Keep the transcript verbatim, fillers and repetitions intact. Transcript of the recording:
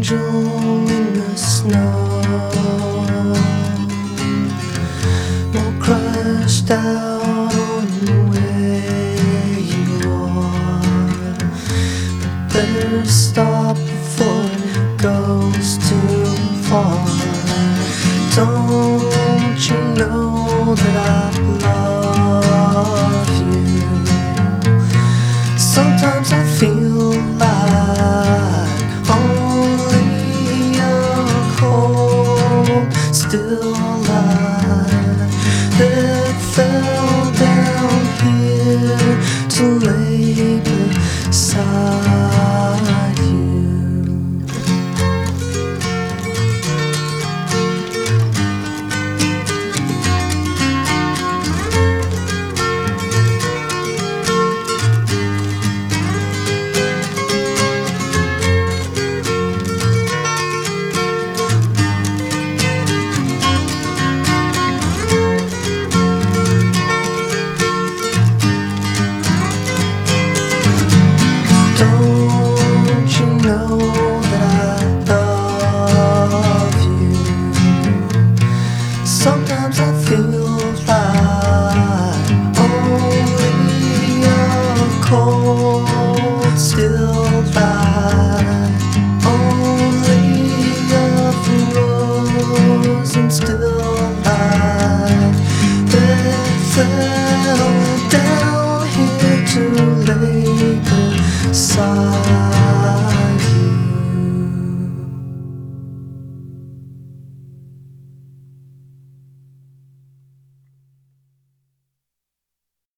angel in the snow, more crushed out on where you are. Better stop before it goes too far. Don't you know that I love you? Sometimes I feel like only a cold, still alive that fell down here to lay beside you. Don't you know that I love you? Sometimes I feel like only a cold, still alive, only a rose and still